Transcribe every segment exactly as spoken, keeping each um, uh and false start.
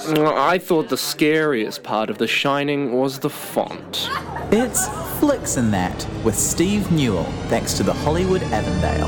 I thought the scariest part of The Shining was the font. It's Flicks and That with Steve Newell, thanks to the Hollywood Avondale.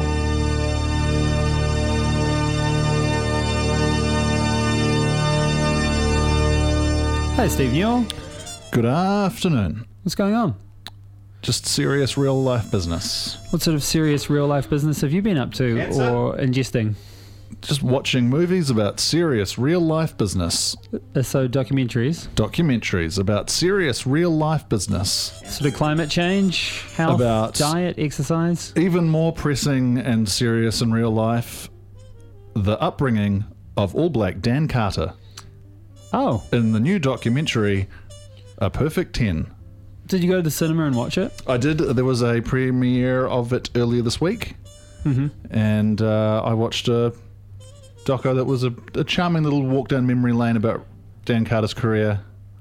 Hey, Steve Newell. Good afternoon. What's going on? Just serious real-life business. What sort of serious real-life business have you been up to or ingesting? Just watching movies about serious real-life business. Uh, so documentaries? Documentaries about serious real-life business. Sort of climate change, health, About- diet, exercise? Even more pressing and serious in real life, the upbringing of All Black Dan Carter Oh, in the new documentary, A Perfect ten. did you go to the cinema and watch it? I did. There was a premiere of it earlier this week, mm-hmm. and uh, I watched a doco that was a, a charming little walk down memory lane about Dan Carter's career.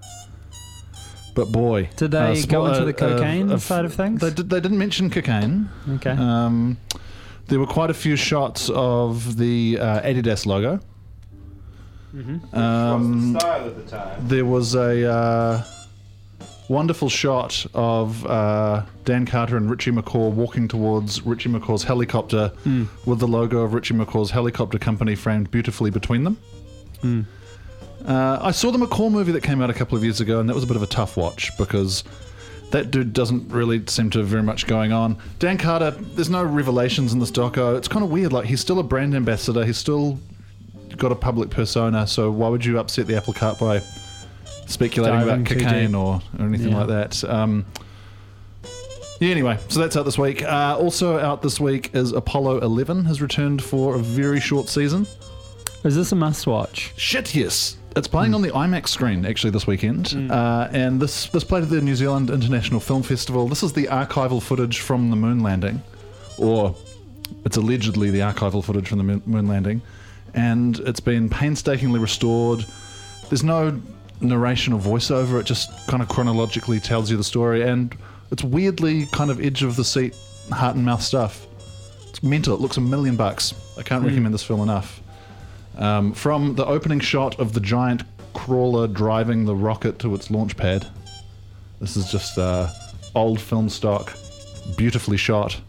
But boy, Did they uh, go spo- into the uh, cocaine uh, side of things? They, did, they didn't mention cocaine. Okay. Um, there were quite a few shots of the uh, Adidas logo. Mm-hmm. Um, the style at the time. There was a uh, wonderful shot of uh, Dan Carter and Richie McCaw walking towards Richie McCaw's helicopter Mm. with the logo of Richie McCaw's helicopter company framed beautifully between them. Mm. Uh, I saw the McCaw movie that came out a couple of years ago, and that was a bit of a tough watch because that dude doesn't really seem to have very much going on. Dan Carter, there's no revelations in this doco. It's kind of weird. Like, he's still a brand ambassador. He's still got a public persona, so why would you upset the apple cart by speculating Diving about too cocaine deep. or, or anything Yeah. like that? Um, yeah, anyway, so that's out this week. Uh, also out this week is Apollo eleven has returned for a very short season. Is this a must-watch? Shit, yes. It's playing mm. on the IMAX screen actually this weekend, mm. uh, and this this played at the New Zealand International Film Festival. This is the archival footage from the moon landing, or it's allegedly the archival footage from the moon moon landing, and it's been painstakingly restored. There's no narration or voiceover; it just kind of chronologically tells you the story, and it's weirdly kind of edge of the seat, heart and mouth stuff. It's mental. It looks a million bucks. I can't mm. recommend this film enough. Um, from the opening shot of the giant crawler driving the rocket to its launch pad. This is just uh, old film stock, beautifully shot,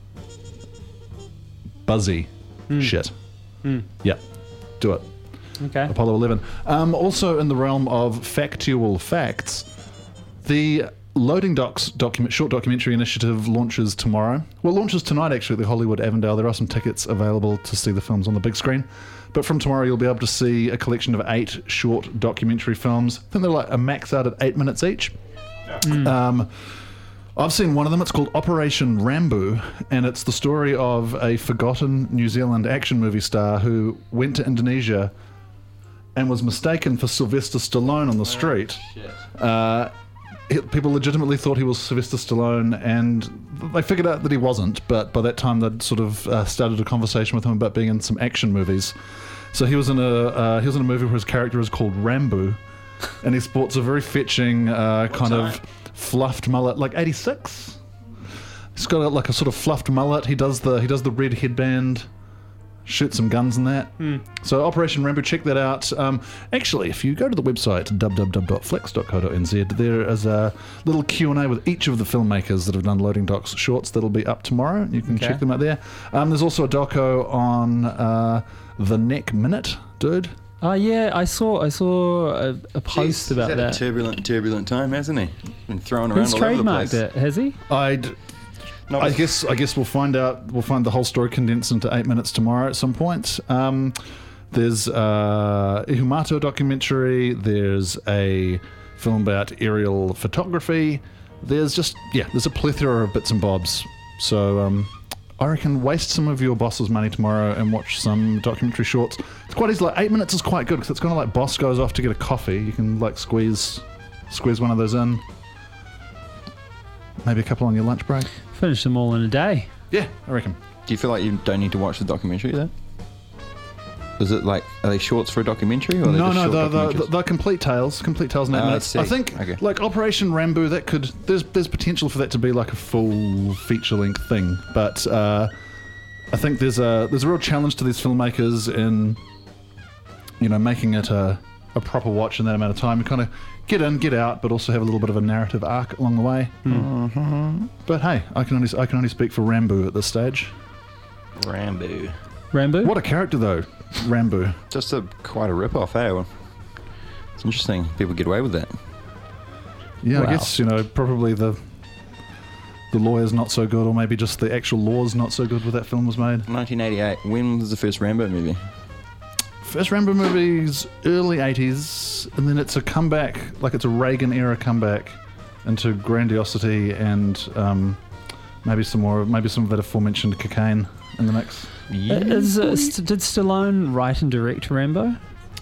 buzzy mm. shit. Mm. Yeah, do it. Okay. Apollo eleven. Um, also in the realm of factual facts, the Loading Docs document, short documentary initiative launches tomorrow. Well, launches tonight actually at the Hollywood Avondale. There are some tickets available to see the films on the big screen. But from tomorrow you'll be able to see a collection of eight short documentary films. I think they're like a max out at eight minutes each. Mm. Um, I've seen one of them. It's called Operation Rambo, and it's the story of a forgotten New Zealand action movie star who went to Indonesia and was mistaken for Sylvester Stallone on the street. Oh, uh, people legitimately thought he was Sylvester Stallone, and they figured out that he wasn't, but by that time they'd sort of uh, started a conversation with him about being in some action movies. So he was in a uh, he was in a movie where his character is called Rambo, and he sports a very fetching uh, kind time? of fluffed mullet, like eighty-six. He's got a, like a sort of fluffed mullet. He does the he does the red headband, shoots some guns and that. Mm. So Operation Rambo, check that out. Um, actually, if you go to the website w w w dot flex dot co dot n z, there is a little Q and A with each of the filmmakers that have done Loading Docs shorts that'll be up tomorrow. You can Okay. check them out there. Um, there's also a doco on uh, the Neck Minute, dude. Oh yeah, I saw I saw a, a post Jeez, about he's had that. a turbulent, turbulent time, hasn't he? Been thrown around Who's all over the trademarked place. it? Has he? I'd, Not I with- guess I guess we'll find out. We'll find the whole story condensed into eight minutes tomorrow at some point. Um, there's uh, a Ihumato documentary. There's a film about aerial photography. There's just yeah, there's a plethora of bits and bobs. So um, I reckon waste some of your boss's money tomorrow and watch some documentary shorts. It's quite easy. Like eight minutes is quite good because it's kind of like boss goes off to get a coffee. You can like squeeze squeeze one of those in. Maybe a couple on your lunch break. Finish them all in a day. Yeah, I reckon. Do you feel like you don't need to watch the documentary then? Is it like, are they shorts for a documentary? Or are they No, just no, short they're, they're, documentaries? they're complete tales, complete tales in eight Oh, I minutes. see. I think, Okay. like Operation Rambo, that could there's there's potential for that to be like a full feature length thing, but uh, I think there's a there's a real challenge to these filmmakers in, you know, making it a a proper watch in that amount of time. You kind of get in, get out, but also have a little bit of a narrative arc along the way. Mm-hmm. But hey, I can only I can only speak for Rambo at this stage. Rambo. Rambo? What a character though, Rambo. Just a quite a rip-off, eh? Well, it's interesting. People get away with that. Yeah, Wow. I guess, you know, probably the the lawyer's not so good, or maybe just the actual law's not so good when that film was made. nineteen eighty-eight. When was the first Rambo movie? First Rambo movie's early eighties, and then it's a comeback, like it's a Reagan-era comeback into grandiosity and um, maybe some more, maybe some of that aforementioned cocaine in the mix. Is, uh, St- did Stallone write and direct Rambo?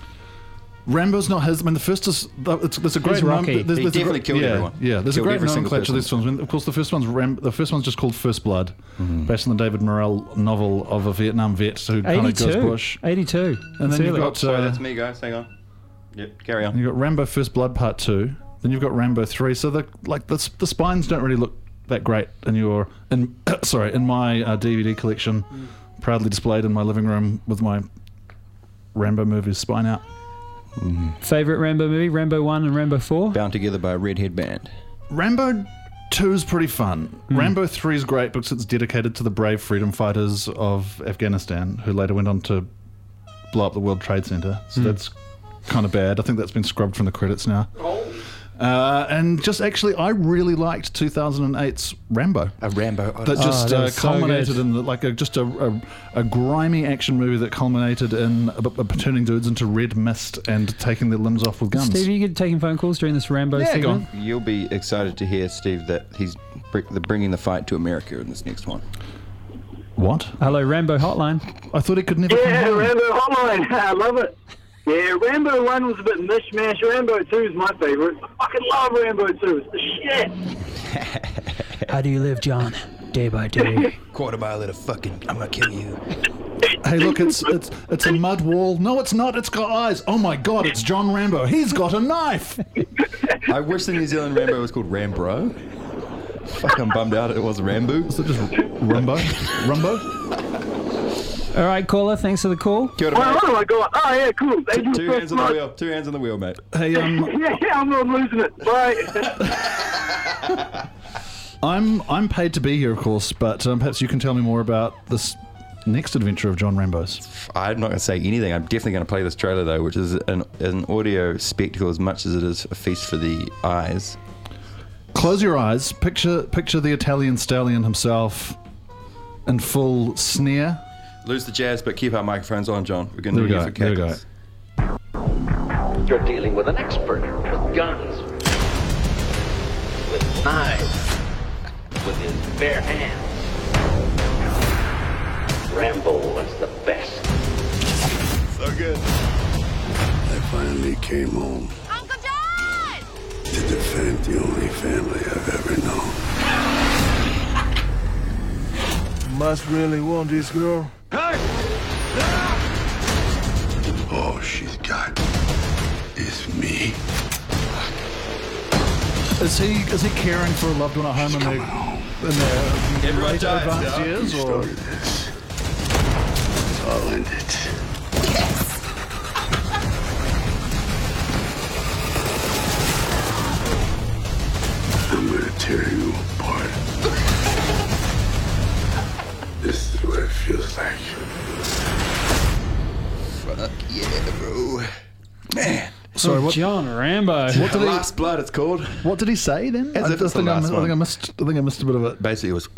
Rambo's not his. I mean, the first is it's, there's a great He's Rocky. nom- there's, He there's a definitely great, killed yeah, everyone. Yeah, there's Killed a great every single nomenclature of these person. films. I mean, of course, the first one's Ram- the first one's just called First Blood, Mm-hmm. based on the David Morrell novel of a Vietnam vet who kind of goes eighty-two. bush. eighty-two. And then you've early. got Sorry, uh, that's me, guys. Hang on. Yep, carry on. you've got Rambo First Blood Part Two. Then you've got Rambo Three. So the like the, s- the spines don't really look that great in your in sorry in my uh, D V D collection, proudly displayed in my living room with my Rambo movies spine out. Favorite Rambo movie? Rambo one and Rambo four? Bound together by a red headband. Rambo two is pretty fun. Rambo three is great because it's dedicated to the brave freedom fighters of Afghanistan who later went on to blow up the World Trade Center. So that's kind of bad. I think that's been scrubbed from the credits now. Uh, and just actually, I really liked two thousand eight's Rambo. A Rambo. That just that uh, was so culminated good. in the, like a, just a, a, a grimy action movie that culminated in a, a, turning dudes into red mist and taking their limbs off with guns. Steve, are you good taking phone calls during this Rambo Yeah, go segment? on. You'll be excited to hear, Steve, that he's br- the bringing the fight to America in this next one. What? Hello, Rambo Hotline. I thought he could never Yeah, come home. Rambo Hotline. I love it. Yeah, Rambo one was a bit mishmash. Rambo two is my favorite. I fucking love Rambo two. It's the shit. How do you live, John? Day by day. Quarter mile at a fucking. I'm gonna kill you. Hey, look, it's it's it's a mud wall. No, it's not. It's got eyes. Oh my God, it's John Rambo. He's got a knife. I wish the New Zealand Rambo was called Rambro. Fuck, I'm bummed out it was Rambo. Is it just Rumbo? Rumbo? All right, caller, thanks for the call. Kia ora, Oh, mate. oh my god. Oh yeah, cool. They do Two first hands on the blood. wheel. Two hands on the wheel, mate. Hey, um, Yeah, yeah, I'm not losing it. Bye. I'm I'm paid to be here, of course, but um, perhaps you can tell me more about this next adventure of John Rambo's. I'm not going to say anything. I'm definitely going to play this trailer, though, which is an, an audio spectacle as much as it is a feast for the eyes. Close your eyes. Picture picture the Italian stallion himself in full sneer. Lose the jazz, but keep our microphones on, John. We're going There to we use go, for there we go. cackles. You're dealing with an expert with guns, with knives, with his bare hands. Rambo was the best. So good. I finally came home Uncle John! to defend the only family I've ever known. Must really want this girl. All she's got is me. Is he is he caring for a loved one at home in Coming their home. in their Everyone later dies, advanced yeah. years, You or started this. I'll end it. I'm gonna tear you apart. This is what it feels like. Fuck yeah, bro. Man. sorry, what, John Rambo. what did he Last Blood, it's called. what did he say then? As I, if it's the think I, last missed, I one. think I missed I think I missed a bit of it. Basically, it was.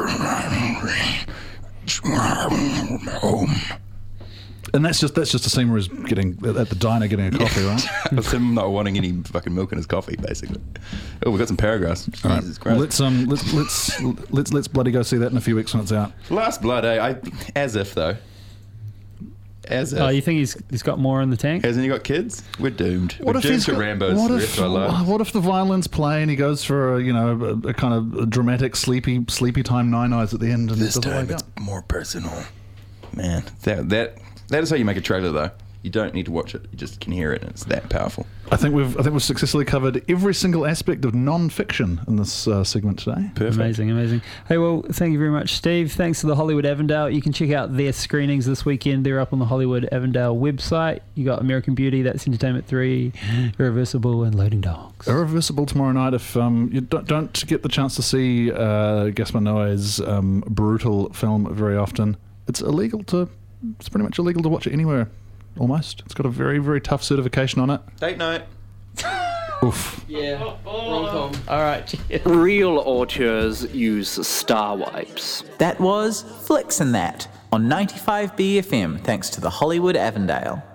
And that's just that's just a scene where he's getting at the diner getting a coffee, right? It's him not wanting any fucking milk in his coffee, basically. Oh, we've got some paragraphs. Jesus Well, Christ. let's um let's let's let's let's bloody go see that in a few weeks when it's out. Last Blood, eh? I, as if, though. As if. Oh, you think he's he's got more in the tank? Hasn't he got kids? We're doomed. What We're if doomed he's to got, Rambo's what for the if rest of our lives. what if the violins play and he goes for a, you know a, a kind of a dramatic sleepy sleepy time nine eyes at the end and This it doesn't time wake it's up? more personal. Man, that that that is how you make a trailer, though. You don't need to watch it; you just can hear it, and it's that powerful. I think we've I think we've successfully covered every single aspect of non-fiction in this uh, segment today. Perfect. Amazing, amazing. Hey, well, thank you very much, Steve. Thanks to the Hollywood Avondale. You can check out their screenings this weekend. They're up on the Hollywood Avondale website. You got American Beauty, That's Entertainment three, Irreversible, and Loading Dogs. Irreversible tomorrow night. If um, you don't, don't get the chance to see uh, Gaspar Noé's um, brutal film very often, it's illegal to. It's pretty much illegal to watch it anywhere. Almost. It's got a very, very tough certification on it. Date night. Oof. Yeah, rom-com. All right, cheers. Real auteurs use star wipes. That was Flicks and That on ninety-five B F M, thanks to the Hollywood Avondale.